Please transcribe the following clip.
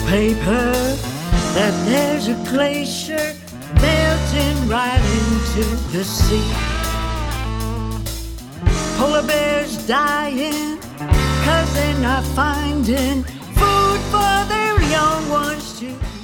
paper that there's a glacier melting right into the sea. Polar bears dying 'cause they're not finding food for their young ones to